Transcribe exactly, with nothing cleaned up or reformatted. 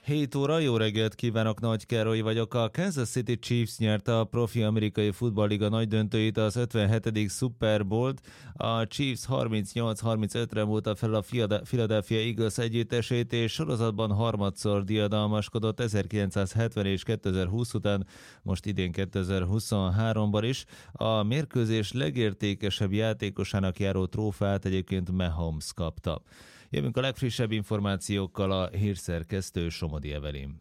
hét óra, jó reggelt kívánok, Nagy Károly vagyok. A Kansas City Chiefs nyerte a profi amerikai futballliga nagy döntőit, az ötvenhetedik Super Bowl-t. A Chiefs harmincnyolc harmincötre múlta fel a Philadelphia Eagles együttesét, és sorozatban harmadszor diadalmaskodott ezerkilencszázhetven és kétezer-húsz után, most idén kétezer-huszonháromban is. A mérkőzés legértékesebb játékosának járó trófeát egyébként Mahomes kapta. Jövünk a legfrissebb információkkal, a hírszerkesztő Somodi Evelyn.